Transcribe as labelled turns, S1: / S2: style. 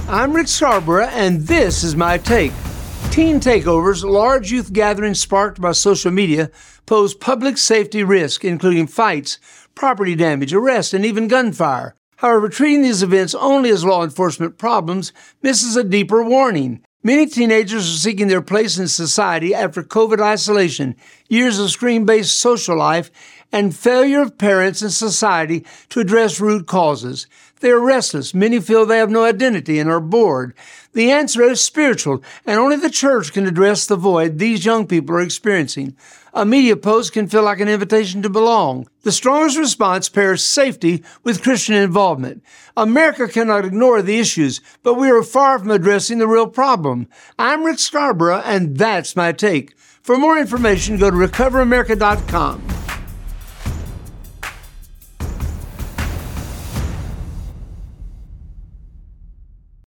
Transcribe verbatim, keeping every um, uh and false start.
S1: I'm Rick Scarborough, and this is my take. Teen takeovers, large youth gatherings sparked by social media, pose public safety risk, including fights, property damage, arrest, and even gunfire. However, treating these events only as law enforcement problems misses a deeper warning. Many teenagers are seeking their place in society after COVID isolation, years of screen-based social life, and failure of parents and society to address root causes. They are restless. Many feel they have no identity and are bored. The answer is spiritual, and only the church can address the void these young people are experiencing. A media post can feel like an invitation to belong. The strongest response pairs safety with Christian involvement. America cannot ignore the issues, but we are far from addressing the real problem. I'm Rick Scarborough, and that's my take. For more information, go to recover america dot com.